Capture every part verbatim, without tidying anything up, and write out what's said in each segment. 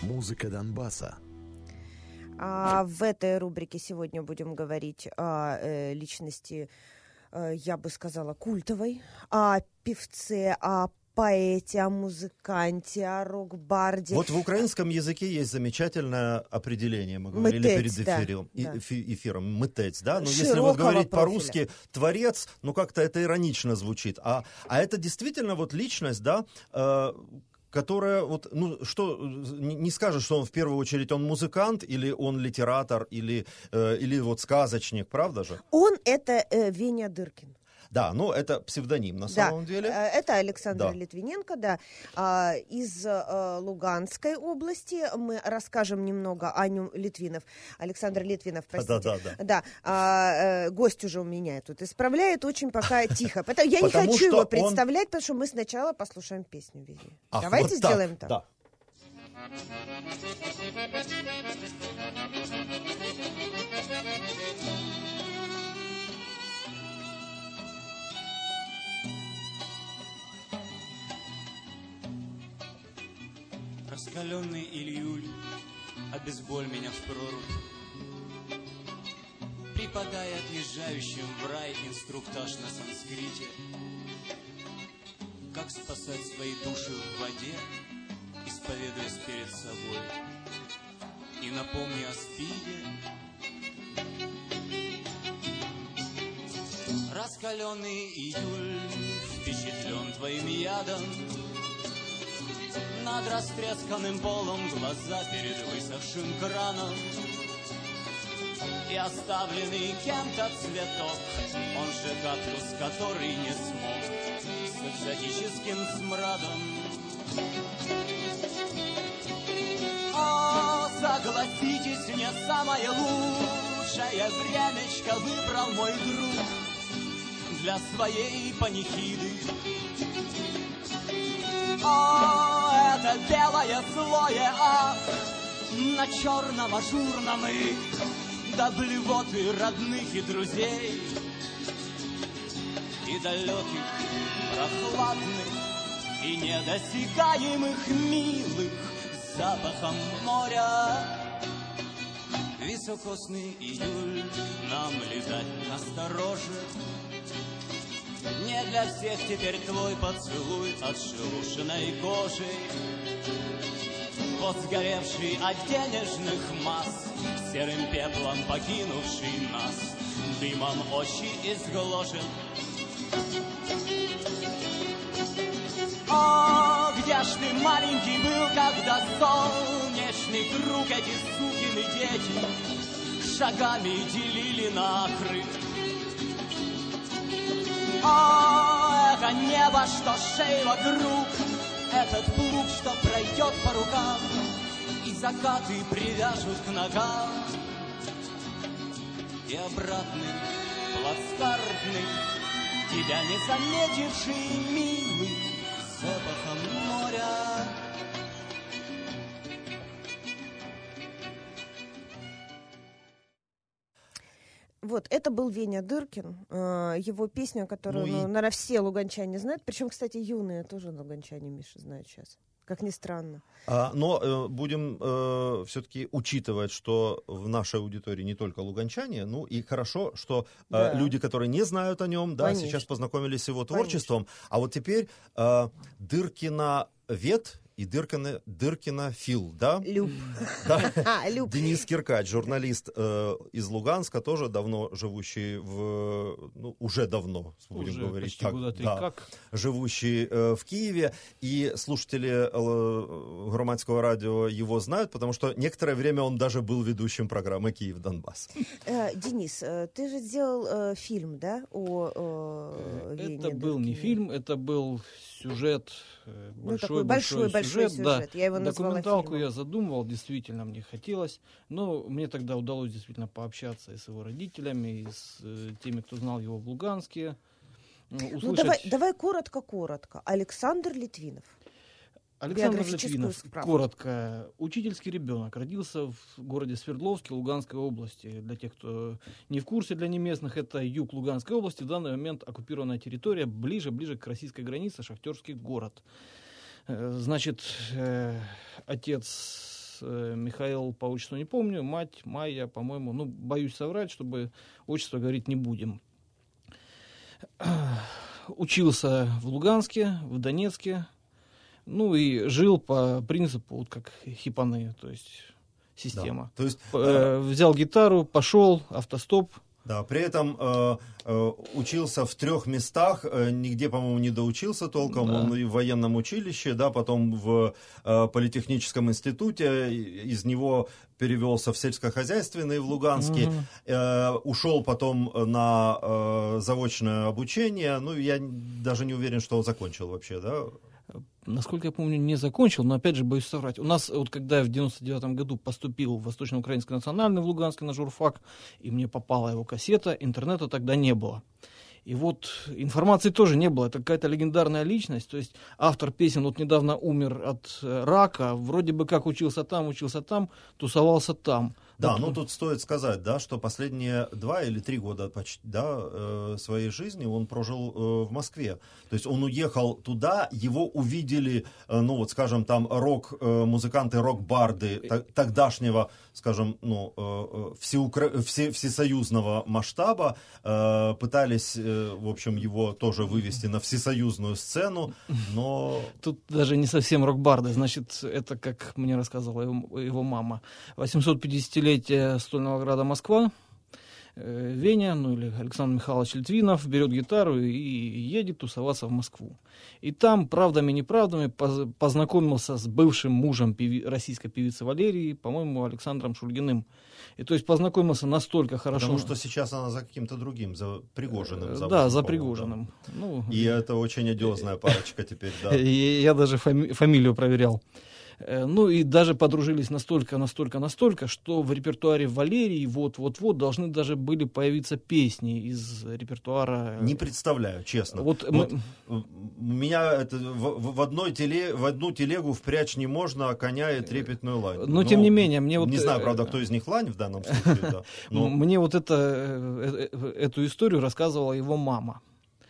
Музыка Донбасса. А в этой рубрике сегодня будем говорить о э, личности, э, я бы сказала, культовой, о певце, о поэте, о музыканте, о рок-барде. Вот в украинском языке есть замечательное определение, мы говорили Митець, перед да, эфиром, да. эфи- эфиром мытец, да? Но Широкого если вот говорить профиля. по-русски творец, ну как-то это иронично звучит. А, а это действительно вот личность, да, э, которая вот, ну что, не, не скажешь, что он в первую очередь он музыкант, или он литератор, или, э, или вот сказочник, правда же? Он — это э, Веня Дыркин. Да, но это псевдоним на Да, самом деле. э, это Александр Да. Литвиненко, да, а, из э, Луганской области. Мы расскажем немного о нем. Литвинов, Александр Литвинов, простите. Да, да, да. Да, а, э, гость уже у меня тут исправляет, очень пока тихо. Потому, я не Потому хочу что его он- представлять, потому что мы сначала послушаем песню Вени. Ах, Давайте вот так, сделаем так. Да. Раскаленный Ильюль, обезболь меня в прорубь. Преподай отъезжающим в рай инструктаж на санскрите. Как спасать свои души в воде, исповедуясь перед собой. И напомни о спиде. Раскаленный июль впечатлен твоим ядом. Над растресканным полом глаза перед высохшим краном. И оставленный кем-то цветок, он же кактус, который не смог с экзотическим смрадом. О, согласитесь, не самое лучшее времечко выбрал мой друг для своей панихиды. О, это белое злое ах на черном ажурном и до блевоты родных и друзей, и далеких, прохладных и недосягаемых милых запахом моря. Високосный июль, нам летать настороже. Не для всех теперь твой поцелуй отшелушенной кожей. Вот сгоревший от денежных масс, серым пеплом покинувший нас, дымом очи изгложен. О, где ж ты, маленький, был, когда солнечный друг, эти сукины дети шагами делили нахры? О, это небо, что шеи вокруг, этот плуг, что пройдет по рукам, и закаты привяжут к ногам. И обратный, плацкартный, тебя не заметивший, милый, запахом моря. Вот, это был Веня Дыркин, э, его песня, которую, Ну ну, и- наверное, все луганчане знают, причем, кстати, юные тоже луганчане, Миша, знают сейчас, как ни странно. А, но э, будем э, все-таки учитывать, что в нашей аудитории не только луганчане, ну и хорошо, что э, Да. люди, которые не знают о нем, да, Конечно. сейчас познакомились с его творчеством. А вот теперь э, Дыркина вет и Дыркина, Дыркина фил, да? Люб. Да. А, Люб. Денис Киркач, журналист э, из Луганска, тоже давно живущий в, ну, уже давно, будем Уже говорить почти так, года три да, как. живущий э, в Киеве, и слушатели э, громадского радио его знают, потому что некоторое время он даже был ведущим программы «Киев-Донбасс». Э, Денис, э, ты же сделал э, фильм, да, о э, Вене Это был не Дыркине? фильм, это был сюжет, э, Ну, такой большой, большой-большой сюжет. Да. сюжет. Я его назвала Документалку фильмом. я задумывал, действительно мне хотелось, но мне тогда удалось действительно пообщаться и с его родителями, и с э, теми, кто знал его в Луганске. э, Услышать... Ну, давай, давай коротко-коротко. Александр Литвинов. Александр биографическую Литвинов, справку. коротко. Учительский ребенок. Родился в городе Свердловске Луганской области. Для тех, кто не в курсе, для неместных, это юг Луганской области. В данный момент оккупированная территория, ближе-ближе к российской границе, шахтерский город. Э, Значит, э, отец э, Михаил по отчеству не помню, мать Майя, по-моему, ну, боюсь соврать, чтобы отчество говорить не будем. Учился в Луганске, в Донецке, ну и жил по принципу, вот как хипаны, то есть система. Да. То есть, э, взял гитару, пошел, автостоп. Да, при этом э, э, учился в трех местах, э, нигде, по-моему, не доучился толком, Да. он и в военном училище, да, потом в э, политехническом институте, из него перевелся в сельскохозяйственный в Луганске, Мгм. э, ушел потом на э, заочное обучение, ну, я даже не уверен, что он закончил вообще, да. Насколько я помню, не закончил, но опять же боюсь соврать. У нас, вот когда я в девяносто девятом году поступил в Восточно-Украинский национальный в Луганске на журфак, и мне попала его кассета, интернета тогда не было. И вот информации тоже не было. Это какая-то легендарная личность. То есть автор песен вот недавно умер от э, рака, вроде бы как учился там, учился там, тусовался там. Да, Вот, ну тут стоит сказать, да, что последние два или три года почти, да, э, своей жизни он прожил э, в Москве. То есть он уехал туда, его увидели, э, ну вот, скажем, там рок, э, музыканты, рок-барды т- тогдашнего, скажем, ну, э, всеукра... все, всесоюзного масштаба, э, пытались, э, в общем, его тоже вывести на всесоюзную сцену, но... Тут даже не совсем рок-барды, значит, это, как мне рассказывала его, его мама, восьмисотпятидесятилетие Стольного Града Москва, э, Веня, ну или Александр Михайлович Литвинов берет гитару и едет тусоваться в Москву. И там, правдами-неправдами, поз- познакомился с бывшим мужем певи- российской певицы Валерии, по-моему, Александром Шульгиным. И то есть познакомился настолько хорошо. Потому что сейчас она за каким-то другим, за Пригожиным. Э, замужем, Да, за по-моему, Пригожиным. Ну, И это очень одиозная парочка теперь, да. И я даже фами- фамилию проверял. Э, Ну и даже подружились настолько, настолько, настолько, что в репертуаре Валерии вот-вот-вот должны даже были появиться песни из репертуара. Не представляю, честно. Вот Вот, мы- э, меня это в, в- в одной теле, в одну телегу впрячь не можно, а коня и трепетную лань. Но, тем не менее, мне вот, Не знаю, э, правда, кто из них лань в данном случае, да. но- Мне вот это, э, э, эту историю рассказывала его мама.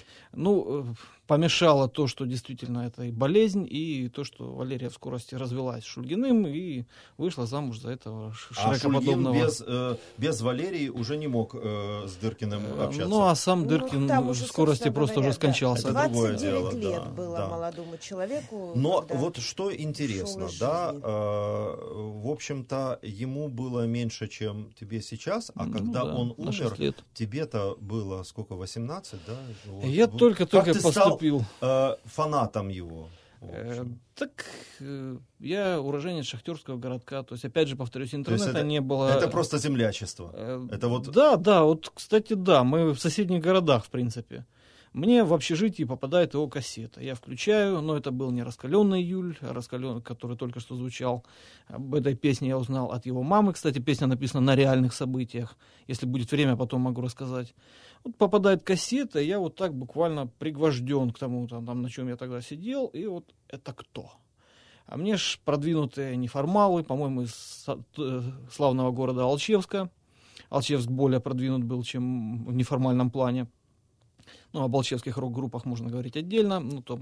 Ну, э, помешало то, что действительно это и болезнь, и то, что Валерия в скорости развелась с Шульгиным и вышла замуж за этого ш- А Шульгин широкоподобного. без, э, без Валерии уже не мог э, с Дыркиным Э, общаться. Ну, а сам Ну, Дыркин там в уже, скорости собственно просто говоря, уже скончался. Это другое двадцать девять дело, лет да, было да. молодому человеку. Но когда вот что интересно, ушел из да, жизни. э, в общем-то, ему было меньше, чем тебе сейчас, а Ну когда да, он на шесть умер, лет. тебе-то было сколько, восемнадцать, да? Вот. Я Вот. только-только Как ты стал, поступил. э, фанатом его. в Э, общем? Так, э, я уроженец шахтерского городка. То есть, опять же, повторюсь, интернета это- не было. Это просто землячество. Э, Это вот- Да, да, вот, кстати, да, мы в соседних городах, в принципе. Мне в общежитии попадает его кассета. Я включаю, но это был не «Раскаленный июль», а «Раскаленный», который только что звучал. Об этой песне я узнал от его мамы. Кстати, песня написана на реальных событиях. Если будет время, потом могу рассказать. Вот попадает кассета, и я вот так буквально пригвожден к тому, там, там, на чем я тогда сидел, и вот это кто? А мне ж продвинутые неформалы, по-моему, из со- э, славного города Алчевска. Алчевск более продвинут был, чем в неформальном плане. Ну, об алчевских рок-группах можно говорить отдельно. Ну, то...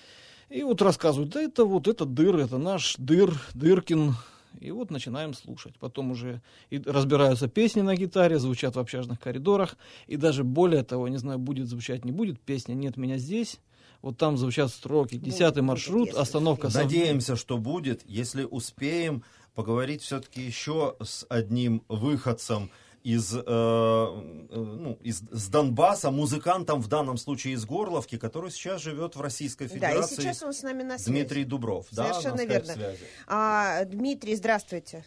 И вот рассказывают, да это вот, это Дыр, это наш Дыр, Дыркин. И вот начинаем слушать. Потом уже и разбираются песни на гитаре, звучат в общажных коридорах. И даже более того, не знаю, будет звучать, не будет песня «Нет меня здесь». Вот там звучат строки. Десятый будет, маршрут, если остановка... успеем. Сов- Надеемся, что будет, если успеем поговорить все-таки еще с одним выходцем из, э, э, ну, из с Донбасса, музыкантом в данном случае из Горловки, который сейчас живет в Российской Да, и Федерации. сейчас он с нами на связи. Дмитрий Дубров. Да, Совершенно на верно. скайп-связи. А, Дмитрий, здравствуйте.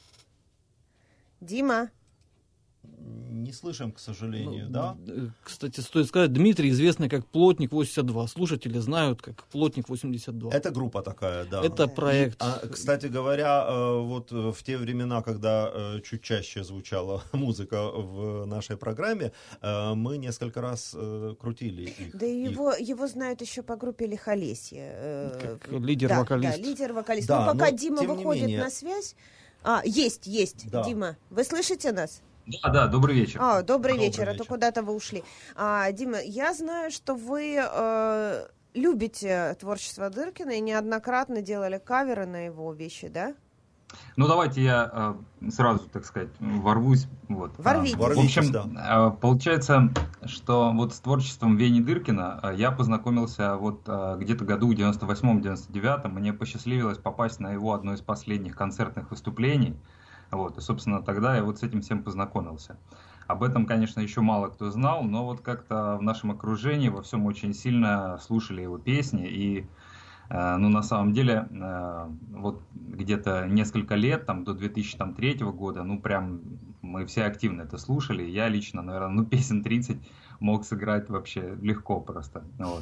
Дима. Не слышим, к сожалению, Ну, да? э, Кстати, стоит сказать, Дмитрий известный как Плотник восемьдесят два. Слушатели знают как Плотник восемьдесят два. Это группа такая, да. Это Да. проект. А, кстати говоря, э, вот э, в те времена, когда э, чуть чаще звучала музыка в нашей программе, э, мы несколько раз э, крутили их. Да и их. его, его знают еще по группе Лихолесье. э, Как лидер-вокалист. Да, да, лидер-вокалист. Да, но пока но Дима тем не выходит менее- на связь... А, есть, есть, Да. Дима. Вы слышите нас? Да, да, добрый вечер. А, добрый, Добрый вечер, а то вечер. куда-то вы ушли. А, Дима, я знаю, что вы э, любите творчество Дыркина и неоднократно делали каверы на его вещи, да? Ну, давайте я э, сразу, так сказать, ворвусь. Вот. Ворвитесь. В общем, да. э, получается, что вот с творчеством Вени Дыркина э, я познакомился вот э, где-то году в девяносто восьмом — девяносто девятом. Мне посчастливилось попасть на его одно из последних концертных выступлений. Вот. И, собственно, тогда я вот с этим всем познакомился. Об этом, конечно, еще мало кто знал, но вот как-то в нашем окружении во всем очень сильно слушали его песни. И ну, на самом деле, вот где-то несколько лет, там, до две тысячи третьего года, ну, прям мы все активно это слушали. Я лично, наверное, ну, песен тридцать мог сыграть вообще легко просто. Вот.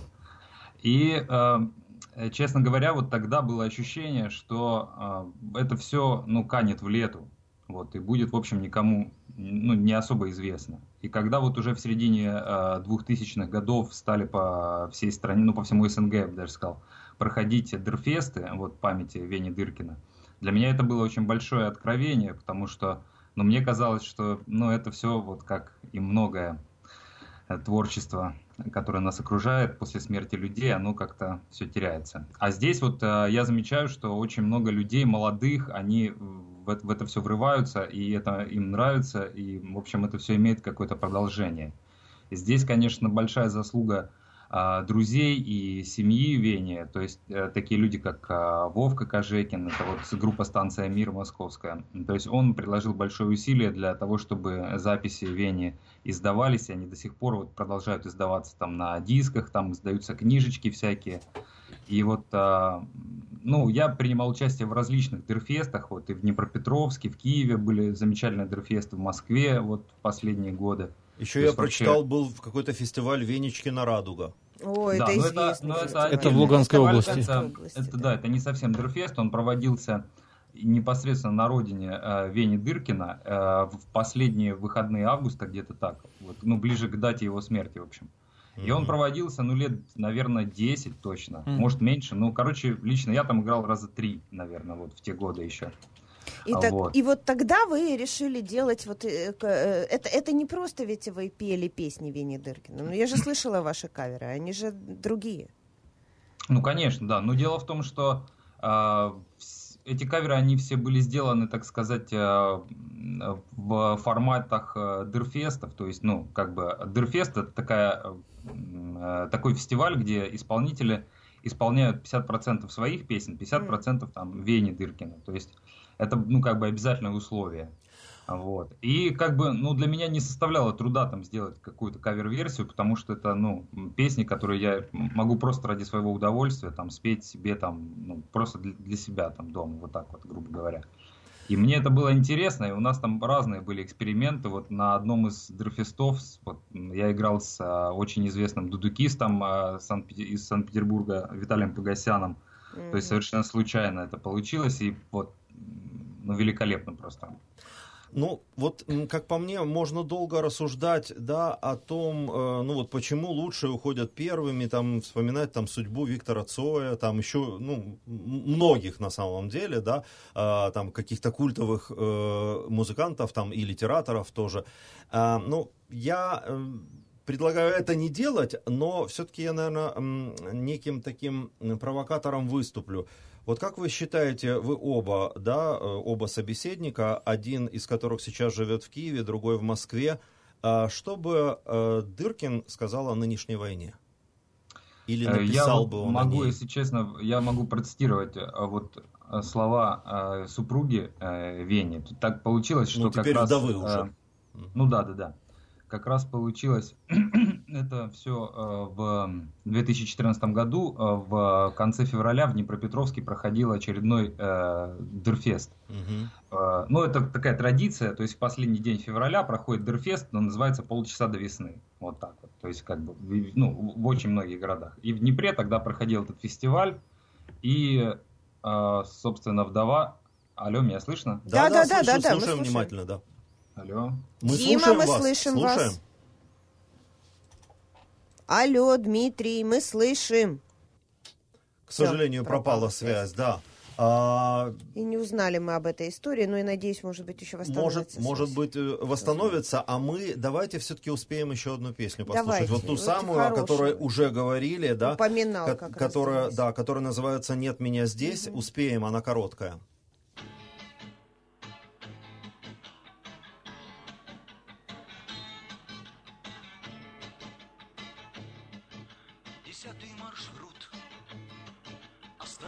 И, честно говоря, вот тогда было ощущение, что это все, ну, канет в лету. Вот, и будет, в общем, никому, ну, не особо известно. И когда вот уже в середине двухтысячных годов стали по всей стране, ну, по всему СНГ, я бы даже сказал, проходить дырфесты, вот, памяти Вени Дыркина, для меня это было очень большое откровение, потому что, ну, мне казалось, что, ну, это все, вот как и многое творчество, которое нас окружает после смерти людей, оно как-то все теряется. А здесь вот я замечаю, что очень много людей молодых, они в это, в это все врываются, и это им нравится, и, в общем, это все имеет какое-то продолжение. И здесь, конечно, большая заслуга друзей и семьи Вени, то есть э, такие люди, как э, Вовка Кожекин, это вот группа «Станция Мир» московская. То есть он приложил большое усилие для того, чтобы записи Вени издавались, и они до сих пор вот продолжают издаваться там на дисках, там издаются книжечки всякие. И вот, э, ну, я принимал участие в различных дырфестах, вот и в Днепропетровске, в Киеве были замечательные дырфесты, в Москве вот в последние годы. Еще я прочитал, вообще... был в какой-то фестиваль «Венечкина радуга». Ой, да, это известно. Это, это, это в Луганской области. Это, это, да, это не совсем дырфест, он проводился непосредственно на родине э, Вени Дыркина э, в последние выходные августа, где-то так, вот, ну, ближе к дате его смерти, в общем. И он проводился, ну, лет, наверное, десять точно, mm-hmm. может, меньше. Ну, короче, лично я там играл раза три, наверное, вот в те годы еще. И, а так, вот. и вот тогда вы решили делать вот э, э, это, это не просто ведь вы пели песни Вени Дыркина. Ну, я же слышала ваши каверы, они же другие. Ну, конечно, да. Но дело в том, что э, эти каверы, они все были сделаны, так сказать, э, в форматах э, дырфестов. То есть, ну, как бы дырфест — это такая, э, такой фестиваль, где исполнители исполняют пятьдесят процентов своих песен, пятьдесят процентов там Вени Дыркина. То есть это, ну, как бы обязательное условие. Вот. И как бы, ну, для меня не составляло труда там сделать какую-то кавер-версию, потому что это, ну, песни, которые я могу просто ради своего удовольствия там спеть себе там, ну, просто для, для себя там дома, вот так вот, грубо говоря. И мне это было интересно, и у нас там разные были эксперименты. Вот на одном из дырфестов вот, я играл с а, очень известным дудукистом а, Сан- из Санкт-Петербурга Виталием Погосяном. Mm-hmm. То есть совершенно случайно это получилось, и вот, ну, великолепно просто. Ну, вот, как по мне, можно долго рассуждать, да, о том, э, ну, вот, почему лучшие уходят первыми, там, вспоминать, там, судьбу Виктора Цоя, там, еще, ну, многих, на самом деле, да, э, там, каких-то культовых э, музыкантов, там, и литераторов тоже. Э, ну, я э, предлагаю это не делать, но все-таки я, наверное, неким таким провокатором выступлю. Вот как вы считаете, вы оба, да, оба собеседника, один из которых сейчас живет в Киеве, другой в Москве, что бы Дыркин сказал о нынешней войне? Или написал я бы он могу, о ней? Если честно, я могу процитировать вот слова супруги Вени. Тут так получилось, что ну, как теперь раз... вдовы уже. Ну да, да, да. Как раз получилось это все э, в две тысячи четырнадцатом году, э, в конце февраля в Днепропетровске проходил очередной э, дырфест. Uh-huh. Э, ну, это такая традиция, то есть в последний день февраля проходит дырфест, но называется «Полчаса до весны». Вот так вот, то есть как бы, ну, в очень многих городах. И в Днепре тогда проходил этот фестиваль, и, э, собственно, вдова... Алло, меня слышно? Да, да, да, да, да, да, слушаем внимательно, да. Алло. Мы Дима, слушаем мы вас. слышим слушаем. вас. Алло, Дмитрий, мы слышим. К сожалению, Всё, пропала, пропала связь, связь, да. А... И не узнали мы об этой истории, но и надеюсь, может быть, еще восстановится. Может, может быть, восстановится, а мы давайте все-таки успеем еще одну песню послушать. Давайте. Вот ту вот самую, о которой уже говорили, да, упоминал, ко- как которая, раз да, которая называется «Нет меня здесь». Угу. Успеем, она короткая.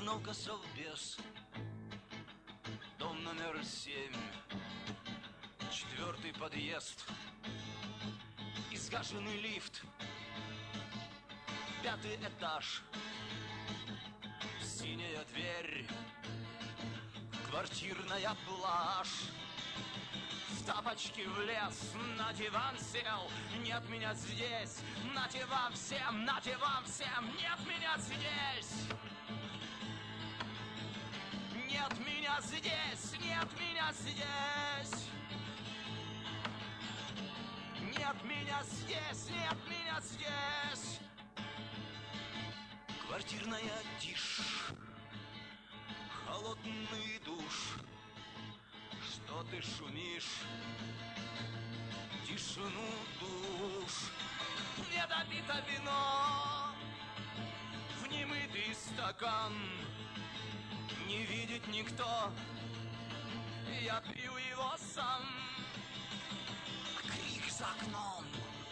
ну-ка, совбез. Дом номер семь, четвертый подъезд. Изгаженный лифт, пятый этаж. Синяя дверь, квартирная блажь. В тапочки влез, на диван сел. Нет меня здесь, нате вам всем, нате вам всем. Нет меня здесь. Нет меня здесь, нет меня здесь. Нет меня здесь, нет меня здесь. Квартирная тишь, холодный душ. Что ты шумишь? Тишину душ. Недопито вино, в немытый стакан. Не видит никто, я пью его сам. Крик за окном,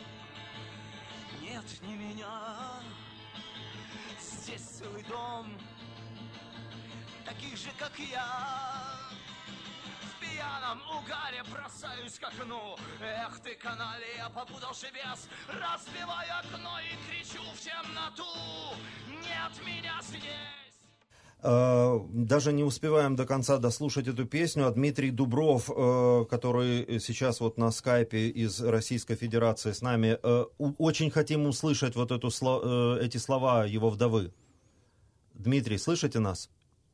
нет, не меня. Здесь целый дом таких же, как я. В пьяном угаре бросаюсь к окну. Эх ты, каналья, попутал шибес. Разбиваю окно и кричу в темноту: нет меня здесь. Даже не успеваем до конца дослушать эту песню. А Дмитрий Дубров, который сейчас вот на скайпе из Российской Федерации с нами, очень хотим услышать вот эту, эти слова его вдовы. Дмитрий, слышите нас?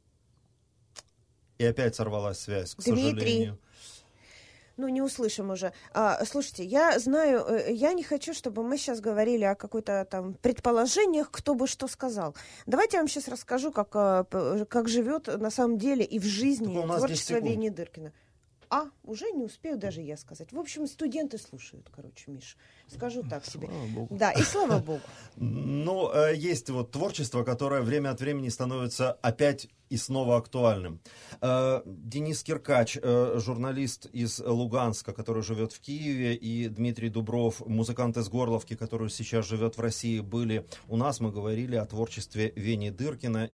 И опять сорвалась связь, к Дмитрий. сожалению. Ну, не услышим уже. А, слушайте, я знаю, я не хочу, чтобы мы сейчас говорили о какой-то там предположениях, кто бы что сказал. Давайте я вам сейчас расскажу, как, как живет на самом деле и в жизни творчество Вени Дыркина. А, уже не успею даже я сказать. В общем, студенты слушают, короче, Миш. Скажу так себе. Слава Богу. Да, и слава Богу. Ну, есть вот творчество, которое время от времени становится опять и снова актуальным. Денис Киркач, журналист из Луганска, который живет в Киеве, и Дмитрий Дубров, музыкант из Горловки, который сейчас живет в России, были у нас. Мы говорили о творчестве Вени Дыркина.